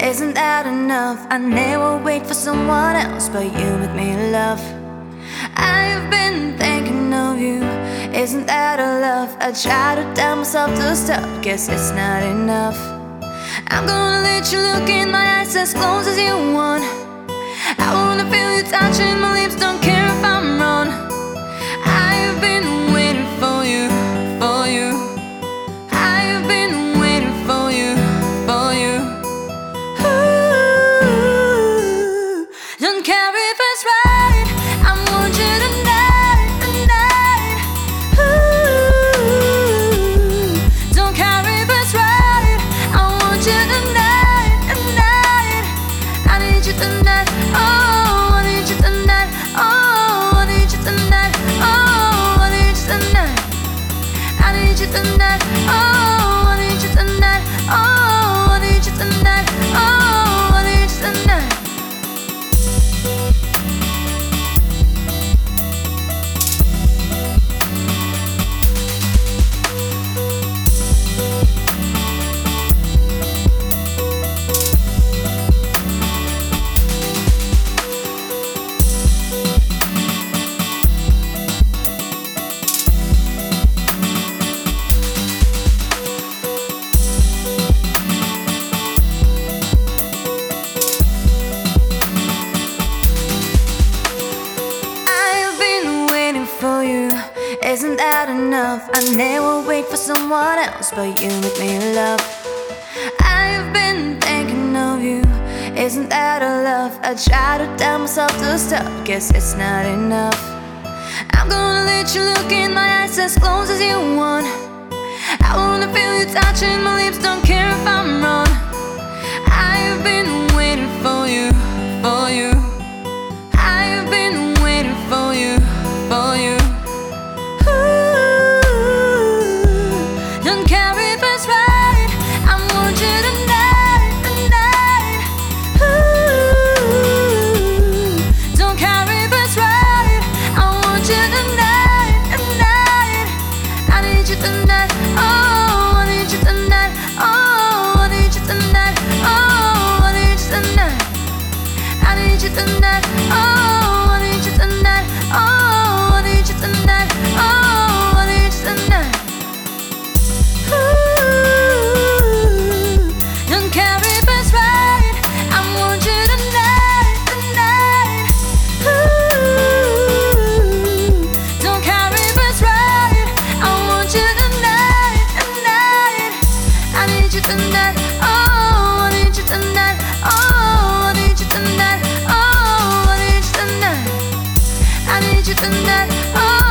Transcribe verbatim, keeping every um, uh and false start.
Isn't that enough? I never wait for someone else, but you make me love. I've been thinking of you. Isn't that a love? I try to tell myself to stop, guess it's not enough. I'm gonna let you look in my eyes as close as you want. I wanna feel you touching my lips, don't care if I'm wrong. I've been waiting for you, for you. I've been waiting for you, for you. Ooh, don't care if it's right, I want you tonight, tonight. Ooh, don't care if it's right, I want you tonight, tonight. I need you tonight, oh, I need you tonight, oh, I need you tonight, oh, I need you tonight. I need you tonight, oh, I need you tonight, oh, I need you tonight, oh, I need you tonight. For you, isn't that enough? I never wait for someone else, but you make me love. I've been thinking of you. Isn't that a love? I try to tell myself to stop, guess it's not enough. I'm gonna let you look in my eyes as close as you want. I wanna feel you touching my lips, don't care if I'm wrong. I've been waiting for you, for you. I've been waiting for you, for you. Ooh, don't care if it's right, I want you tonight, tonight. Ooh, don't care if it's right, I want you tonight, tonight. I need you tonight, oh, I need you tonight, oh, I need you tonight, oh, I need you tonight. I need you tonight, oh, I need you tonight, oh, I need you tonight, oh, I need you tonight. Ooh, don't care if it's right, I want you tonight, tonight. Ooh, don't care if it's right, I want you tonight, tonight. I need you tonight, oh, I need you tonight, oh, I need you tonight, oh, I need you tonight. I need you tonight, oh.